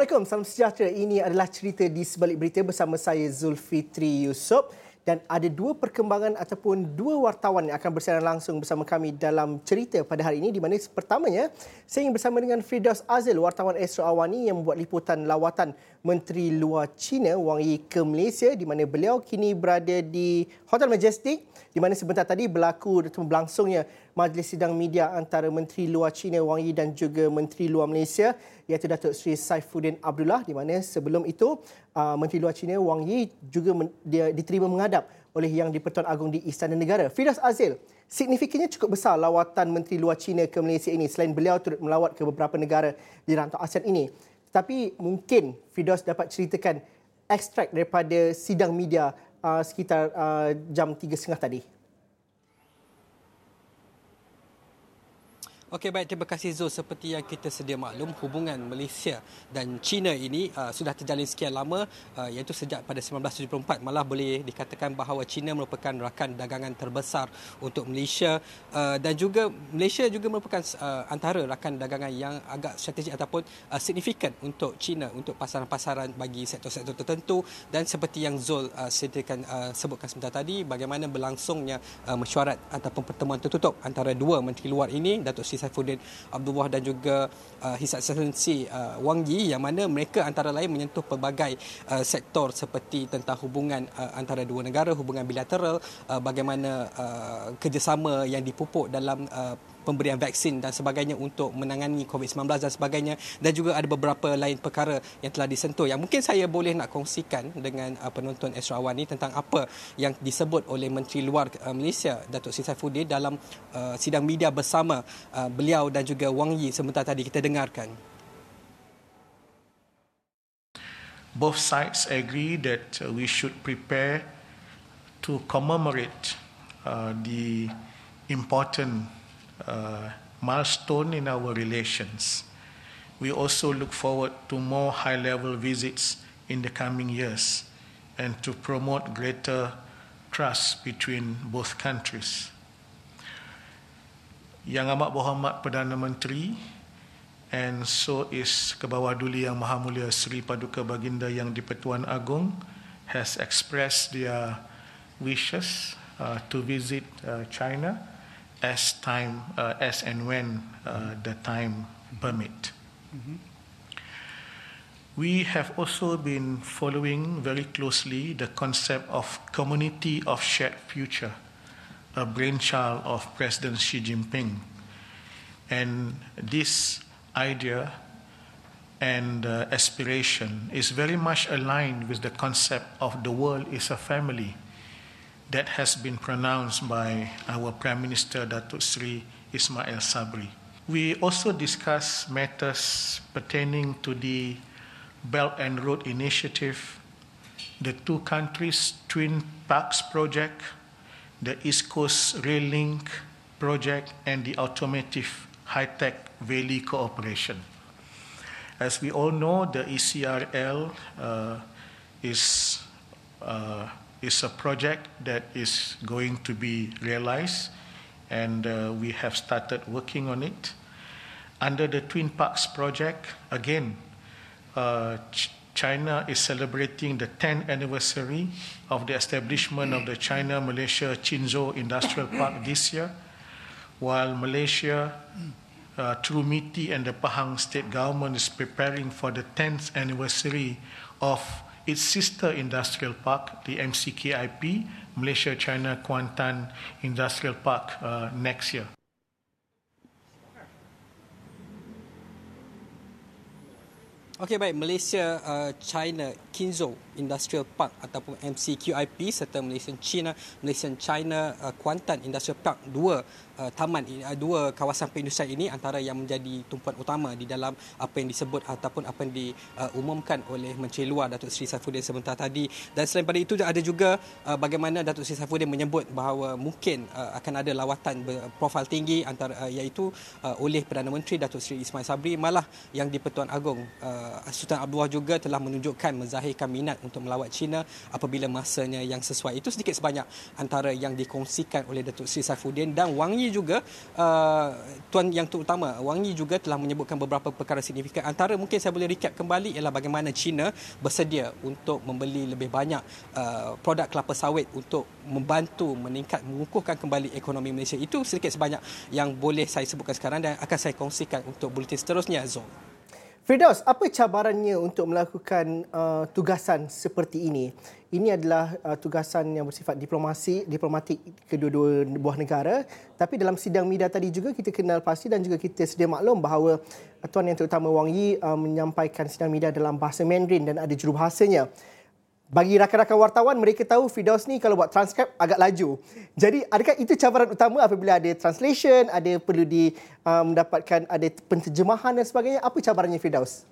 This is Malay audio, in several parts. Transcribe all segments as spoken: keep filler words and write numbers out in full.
Assalamualaikum, salam sejahtera. Ini adalah cerita di sebalik berita bersama saya Zulfitri Yusof. Dan ada dua perkembangan ataupun dua wartawan yang akan bersiaran langsung bersama kami dalam cerita pada hari ini, di mana pertamanya saya ingin bersama dengan Firdaus Azil, wartawan Astro Awani yang membuat liputan lawatan Menteri Luar China Wang Yi ke Malaysia, di mana beliau kini berada di Hotel Majestic, di mana sebentar tadi berlaku atau berlangsungnya majlis sidang media antara Menteri Luar China Wang Yi dan juga Menteri Luar Malaysia iaitu Datuk Seri Saifuddin Abdullah, di mana sebelum itu uh, Menteri Luar China Wang Yi juga men, dia diterima menghadap oleh Yang di-Pertuan Agong di Istana Negara. Firdaus Azil, signifikannya cukup besar lawatan Menteri Luar China ke Malaysia ini selain beliau turut melawat ke beberapa negara di rantau ASEAN ini. Tapi mungkin Firdaus dapat ceritakan ekstrak daripada sidang media uh, sekitar uh, jam tiga tiga puluh tadi. Okey, baik, terima kasih Zul. Seperti yang kita sedia maklum, hubungan Malaysia dan China ini uh, sudah terjalin sekian lama, uh, iaitu sejak pada seribu sembilan ratus tujuh puluh empat. Malah boleh dikatakan bahawa China merupakan rakan dagangan terbesar untuk Malaysia, uh, dan juga Malaysia juga merupakan uh, antara rakan dagangan yang agak strategik ataupun uh, signifikan untuk China untuk pasaran-pasaran bagi sektor-sektor tertentu. Dan seperti yang Zul uh, sediakan, uh, sebutkan sebentar tadi, bagaimana berlangsungnya uh, mesyuarat ataupun pertemuan tertutup antara dua menteri luar ini, Datuk Seri Saifuddin Abdullah dan juga uh, His Excellency uh, Wang Yi, yang mana mereka antara lain menyentuh pelbagai uh, sektor seperti tentang hubungan uh, antara dua negara, hubungan bilateral, uh, bagaimana uh, kerjasama yang dipupuk dalam uh, pemberian vaksin dan sebagainya untuk menangani covid sembilan belas dan sebagainya, dan juga ada beberapa lain perkara yang telah disentuh yang mungkin saya boleh nak kongsikan dengan uh, penonton Astro Awani tentang apa yang disebut oleh Menteri Luar uh, Malaysia Datuk Seri Saifuddin dalam uh, sidang media bersama uh, beliau dan juga Wang Yi sebentar tadi. Kita dengarkan. Both sides agree that uh, we should prepare to commemorate uh, the important Uh, milestone in our relations. We also look forward to more high-level visits in the coming years and to promote greater trust between both countries. Yang Amat Berhormat Perdana Menteri, and so is Kebawah Duli Yang Maha Mulia Seri Paduka Baginda Yang di-Pertuan Agong, has expressed their wishes uh, to visit uh, China as time, uh, as and when uh, the time permit. Mm-hmm. We have also been following very closely the concept of community of shared future, a brainchild of President Xi Jinping. And this idea and uh, aspiration is very much aligned with the concept of the world is a family that has been pronounced by our Prime Minister Datuk Seri Ismail Sabri. We also discuss matters pertaining to the Belt and Road Initiative, the two countries' Twin Parks project, the East Coast Rail Link project, and the Automotive High-Tech Valley Cooperation. As we all know, the E C R L uh, is uh, is a project that is going to be realized, and uh, we have started working on it. Under the Twin Parks project, again, uh, Ch- China is celebrating the tenth anniversary of the establishment of the China-Malaysia Qinzhou Industrial Park this year, while Malaysia, uh, through M I T I and the Pahang State Government, is preparing for the tenth anniversary of its sister industrial park, the M C K I P, Malaysia-China Kuantan Industrial Park, uh, next year. Okey, baik, Malaysia uh, China Qinzhou Industrial Park ataupun M C Q I P serta Malaysian China Malaysian China uh, Kuantan Industrial Park, dua uh, taman uh, dua kawasan perindustrian ini antara yang menjadi tumpuan utama di dalam apa yang disebut ataupun apa yang diumumkan uh, oleh Menteri Luar Datuk Seri Saifuddin sebentar tadi. Dan selain pada itu ada juga uh, bagaimana Datuk Seri Saifuddin menyebut bahawa mungkin uh, akan ada lawatan berprofil tinggi antara uh, iaitu uh, oleh Perdana Menteri Datuk Seri Ismail Sabri, malah Yang di-Pertuan Agong uh, uh, Sultan Abdullah juga telah menunjukkan menzahirkan minat untuk melawat China apabila masanya yang sesuai. Itu sedikit sebanyak antara yang dikongsikan oleh Datuk Seri Saifuddin. Dan Wang Yi juga, uh, tuan yang terutama, Wang Yi juga telah menyebutkan beberapa perkara signifikan. Antara mungkin saya boleh recap kembali ialah bagaimana China bersedia untuk membeli lebih banyak uh, produk kelapa sawit untuk membantu meningkat, mengukuhkan kembali ekonomi Malaysia. Itu sedikit sebanyak yang boleh saya sebutkan sekarang dan akan saya kongsikan untuk buletin seterusnya, Zul. Firdaus, apa cabarannya untuk melakukan uh, tugasan seperti ini? Ini adalah uh, tugasan yang bersifat diplomasi, diplomatik kedua-dua buah negara. Tapi dalam sidang media tadi juga kita kenal pasti dan juga kita sedia maklum bahawa uh, Tuan Yang Terutama Wang Yi uh, menyampaikan sidang media dalam bahasa Mandarin dan ada jurubahasanya. Bagi rakan-rakan wartawan, mereka tahu Firdaus ni kalau buat transkrip agak laju. Jadi adakah itu cabaran utama apabila ada translation, ada perlu di uh, mendapatkan ada penterjemahan dan sebagainya? Apa cabarannya Firdaus?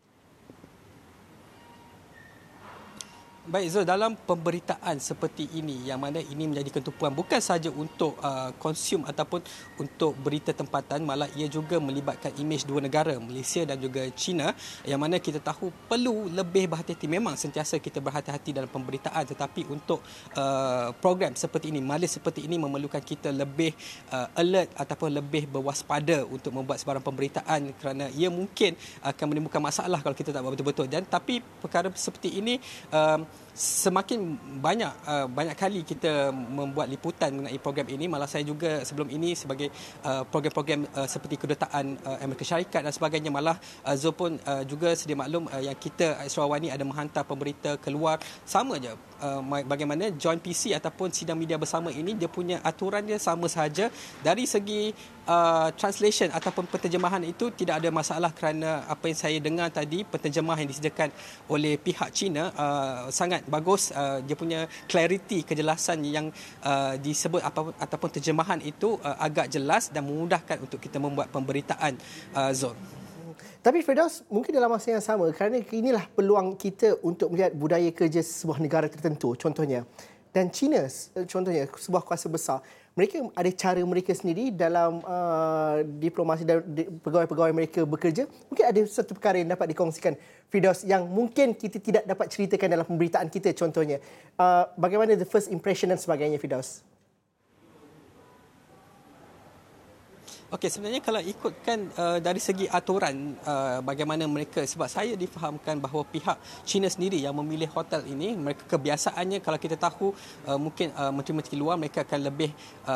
Baik Zul, dalam pemberitaan seperti ini yang mana ini menjadi ketumpuan bukan sahaja untuk uh, konsum ataupun untuk berita tempatan, malah ia juga melibatkan imej dua negara, Malaysia dan juga China, yang mana kita tahu perlu lebih berhati-hati. Memang sentiasa kita berhati-hati dalam pemberitaan, tetapi untuk uh, program seperti ini, majlis seperti ini memerlukan kita lebih uh, alert ataupun lebih berwaspada untuk membuat sebarang pemberitaan kerana ia mungkin akan menimbulkan masalah kalau kita tak buat betul-betul. Dan tapi perkara seperti ini uh, semakin banyak uh, banyak kali kita membuat liputan mengenai program ini. Malah saya juga sebelum ini sebagai uh, program-program uh, seperti kedutaan uh, Amerika Syarikat dan sebagainya, malah uh, Zul pun uh, juga sedia maklum uh, yang kita Israwani ada menghantar pemberita keluar sama je. Uh, bagaimana joint P C ataupun sidang media bersama ini, dia punya aturan dia sama sahaja. Dari segi uh, translation ataupun penterjemahan itu tidak ada masalah kerana apa yang saya dengar tadi, penterjemah yang disediakan oleh pihak China uh, sangat bagus. Uh, dia punya clarity, kejelasan yang uh, disebut apa, ataupun terjemahan itu uh, agak jelas dan memudahkan untuk kita membuat pemberitaan, uh, Zul. Tapi Firdaus, mungkin dalam masa yang sama, kerana inilah peluang kita untuk melihat budaya kerja sebuah negara tertentu, contohnya. Dan China, contohnya, sebuah kuasa besar. Mereka ada cara mereka sendiri dalam uh, diplomasi dan pegawai-pegawai mereka bekerja. Mungkin ada satu perkara yang dapat dikongsikan, Firdaus, yang mungkin kita tidak dapat ceritakan dalam pemberitaan kita, contohnya. Uh, bagaimana the first impression dan sebagainya, Firdaus? Okey, sebenarnya kalau ikutkan uh, dari segi aturan uh, bagaimana mereka, sebab saya difahamkan bahawa pihak China sendiri yang memilih hotel ini, mereka kebiasaannya kalau kita tahu uh, mungkin uh, menteri-menteri luar mereka akan lebih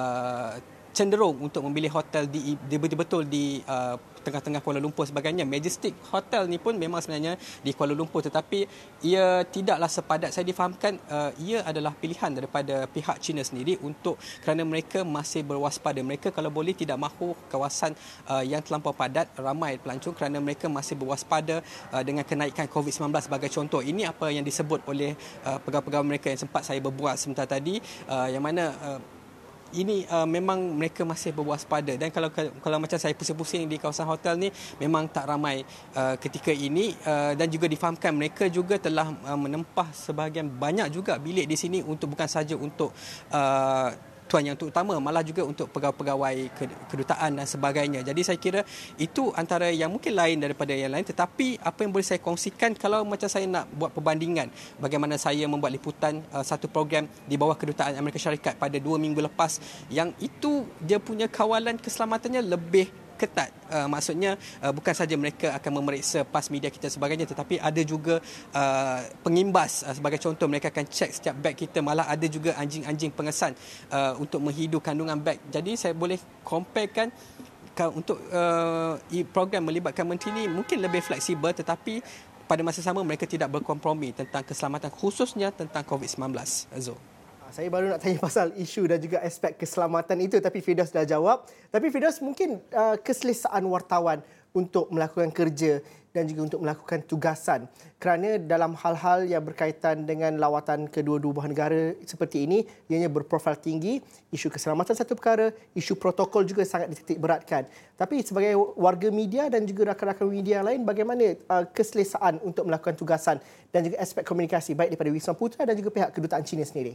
uh, cenderung untuk memilih hotel di, di betul-betul di uh, tengah-tengah Kuala Lumpur sebagainya. Majestic Hotel ni pun memang sebenarnya di Kuala Lumpur, tetapi ia tidaklah sepadat. Saya difahamkan uh, ia adalah pilihan daripada pihak China sendiri untuk kerana mereka masih berwaspada. Mereka kalau boleh tidak mahu kawasan uh, yang terlampau padat ramai pelancong kerana mereka masih berwaspada uh, dengan kenaikan covid sembilan belas sebagai contoh. Ini apa yang disebut oleh uh, pegawai-pegawai mereka yang sempat saya berbual sebentar tadi, uh, yang mana uh, ini uh, memang mereka masih berwaspada. Dan kalau kalau macam saya pusing-pusing di kawasan hotel ni, memang tak ramai uh, ketika ini, uh, dan juga difahamkan mereka juga telah uh, menempah sebahagian banyak juga bilik di sini untuk bukan saja untuk uh, tuan yang terutama, malah juga untuk pegawai-pegawai kedutaan dan sebagainya. Jadi saya kira itu antara yang mungkin lain daripada yang lain, tetapi apa yang boleh saya kongsikan kalau macam saya nak buat perbandingan bagaimana saya membuat liputan uh, satu program di bawah kedutaan Amerika Syarikat pada dua minggu lepas, yang itu dia punya kawalan keselamatannya lebih ketat. Uh, maksudnya uh, bukan saja mereka akan memeriksa pas media kita sebagainya, tetapi ada juga uh, pengimbas. Uh, sebagai contoh, mereka akan cek setiap beg kita, malah ada juga anjing-anjing pengesan uh, untuk menghidu kandungan beg. Jadi saya boleh comparekan untuk uh, program melibatkan menteri ini mungkin lebih fleksibel, tetapi pada masa sama mereka tidak berkompromi tentang keselamatan, khususnya tentang covid sembilan belas. Azul. Saya baru nak tanya pasal isu dan juga aspek keselamatan itu, tapi Firdaus dah jawab. Tapi Firdaus, mungkin uh, keselesaan wartawan untuk melakukan kerja dan juga untuk melakukan tugasan. Kerana dalam hal-hal yang berkaitan dengan lawatan kedua-dua buah negara seperti ini, ianya berprofil tinggi, isu keselamatan satu perkara, isu protokol juga sangat dititik beratkan. Tapi sebagai warga media dan juga rakan-rakan media lain, bagaimana uh, keselesaan untuk melakukan tugasan dan juga aspek komunikasi baik daripada Wisma Putra dan juga pihak kedutaan China sendiri?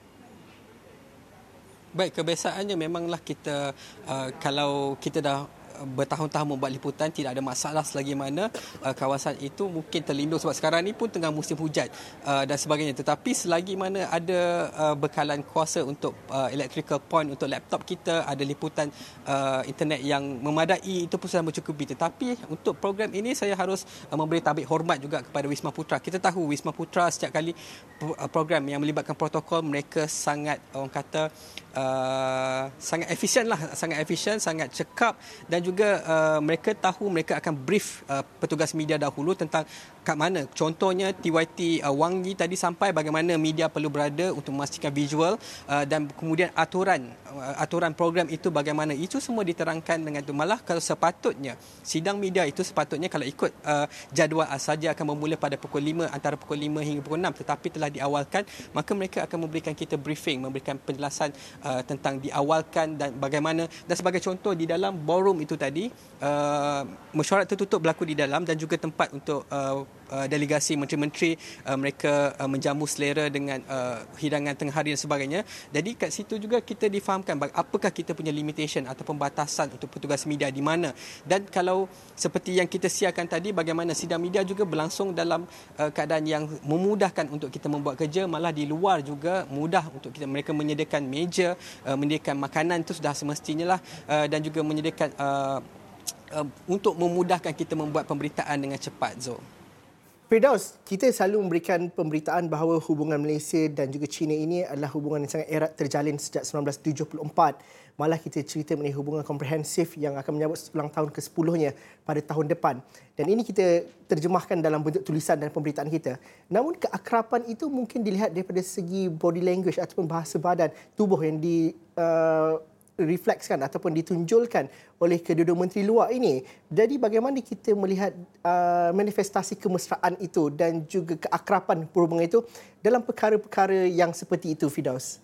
Baik, kebiasaannya memanglah kita uh, kalau kita dah bertahun-tahun membuat liputan, tidak ada masalah selagi mana uh, kawasan itu mungkin terlindung sebab sekarang ni pun tengah musim hujan uh, dan sebagainya. Tetapi selagi mana ada uh, bekalan kuasa untuk uh, electrical point untuk laptop kita, ada liputan uh, internet yang memadai, itu pun sudah mencukupi. Tetapi untuk program ini saya harus uh, memberi tabik hormat juga kepada Wisma Putra. Kita tahu Wisma Putra setiap kali uh, program yang melibatkan protokol, mereka sangat orang kata uh, sangat efisien lah, sangat efisien, sangat cekap, dan juga uh, mereka tahu mereka akan brief uh, petugas media dahulu tentang kat mana. Contohnya T Y T uh, Wang Yi tadi sampai bagaimana media perlu berada untuk memastikan visual uh, dan kemudian aturan uh, aturan program itu bagaimana. Itu semua diterangkan dengan itu. Malah kalau sepatutnya sidang media itu sepatutnya kalau ikut uh, jadual saja akan bermula pada pukul lima, antara pukul lima hingga pukul enam, tetapi telah diawalkan, maka mereka akan memberikan kita briefing, memberikan penjelasan uh, tentang diawalkan dan bagaimana. Dan sebagai contoh, di dalam ballroom itu tadi uh, mesyuarat tertutup berlaku di dalam dan juga tempat untuk uh, Uh, delegasi menteri-menteri uh, mereka uh, menjamu selera dengan uh, hidangan tengah hari dan sebagainya. Jadi kat situ juga kita difahamkan apakah kita punya limitation atau pembatasan untuk petugas media di mana. Dan kalau seperti yang kita siarkan tadi, bagaimana sidang media juga berlangsung dalam uh, keadaan yang memudahkan untuk kita membuat kerja, malah di luar juga mudah untuk kita. Mereka menyediakan meja, uh, menyediakan makanan, itu sudah semestinya lah, uh, dan juga menyediakan uh, uh, untuk memudahkan kita membuat pemberitaan dengan cepat. Zo. Firdaus, kita selalu memberikan pemberitaan bahawa hubungan Malaysia dan juga China ini adalah hubungan yang sangat erat terjalin sejak sembilan belas tujuh puluh empat. Malah kita cerita mengenai hubungan komprehensif yang akan menyambut ulang tahun ke sepuluhnya pada tahun depan. Dan ini kita terjemahkan dalam bentuk tulisan dan pemberitaan kita. Namun keakraban itu mungkin dilihat daripada segi body language ataupun bahasa badan tubuh yang di uh, reflekskan ataupun ditunjulkan oleh kedua-dua menteri luar ini. Jadi bagaimana kita melihat uh, manifestasi kemesraan itu dan juga keakraban perhubungan itu dalam perkara-perkara yang seperti itu, Firdaus?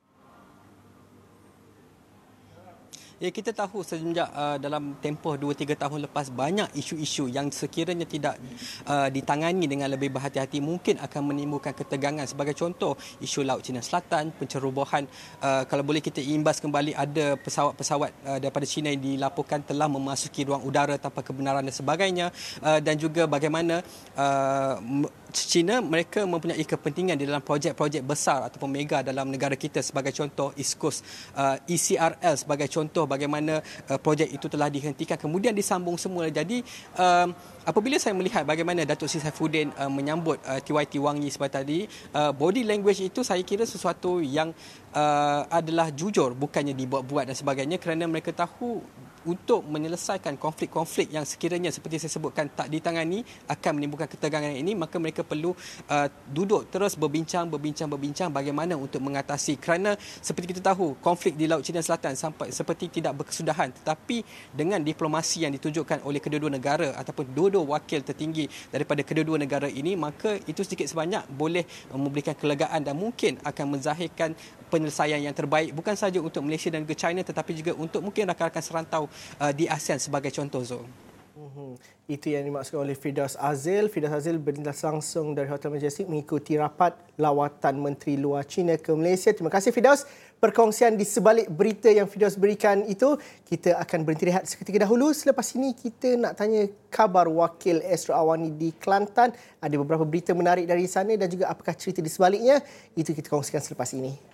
Ya, kita tahu sejak uh, dalam tempoh dua tiga tahun lepas banyak isu-isu yang sekiranya tidak uh, ditangani dengan lebih berhati-hati mungkin akan menimbulkan ketegangan. Sebagai contoh, isu Laut Cina Selatan, pencerobohan, uh, kalau boleh kita imbas kembali ada pesawat-pesawat uh, daripada China yang dilaporkan telah memasuki ruang udara tanpa kebenaran dan sebagainya, uh, dan juga bagaimana uh, China mereka mempunyai kepentingan di dalam projek-projek besar ataupun mega dalam negara kita. Sebagai contoh East Coast uh, E C R L sebagai contoh bagaimana uh, projek itu telah dihentikan kemudian disambung semula. Jadi uh, apabila saya melihat bagaimana Datuk Seri Saifuddin uh, menyambut uh, T Y T Wang Yi seperti tadi, uh, body language itu saya kira sesuatu yang uh, adalah jujur, bukannya dibuat-buat dan sebagainya, kerana mereka tahu untuk menyelesaikan konflik-konflik yang sekiranya seperti saya sebutkan tak ditangani akan menimbulkan ketegangan ini, maka mereka perlu uh, duduk terus berbincang, berbincang, berbincang bagaimana untuk mengatasi. Kerana seperti kita tahu, konflik di Laut Cina Selatan sampai seperti tidak berkesudahan, tetapi dengan diplomasi yang ditunjukkan oleh kedua-dua negara ataupun dua-dua wakil tertinggi daripada kedua-dua negara ini, maka itu sedikit sebanyak boleh memberikan kelegaan dan mungkin akan menzahirkan penyelesaian yang terbaik bukan sahaja untuk Malaysia dan juga China, tetapi juga untuk mungkin rakan-rakan serantau uh, di ASEAN sebagai contoh, Zul. Hmm, itu yang dimaksudkan oleh Firdaus Azil. Firdaus Azil berintas langsung dari Hotel Majestic mengikuti rapat lawatan Menteri Luar China ke Malaysia. Terima kasih, Firdaus. Perkongsian di sebalik berita yang Firdaus berikan itu, kita akan berhenti rehat seketika dahulu. Selepas ini kita nak tanya khabar Wakil Astro Awani di Kelantan. Ada beberapa berita menarik dari sana dan juga apakah cerita di sebaliknya. Itu kita kongsikan selepas ini.